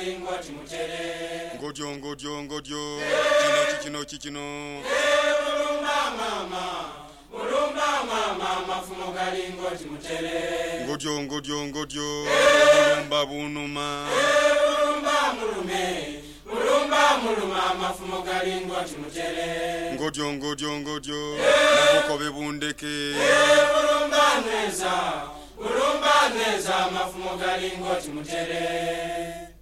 galingoti mutere Ngojo kino mulumba mama mafumo galingoti mutere Ngojo mulumba bunuma muluma mafumo galingoti mutere Ngojo mukobe bundeke mulumba neza mafumo galingoti mutere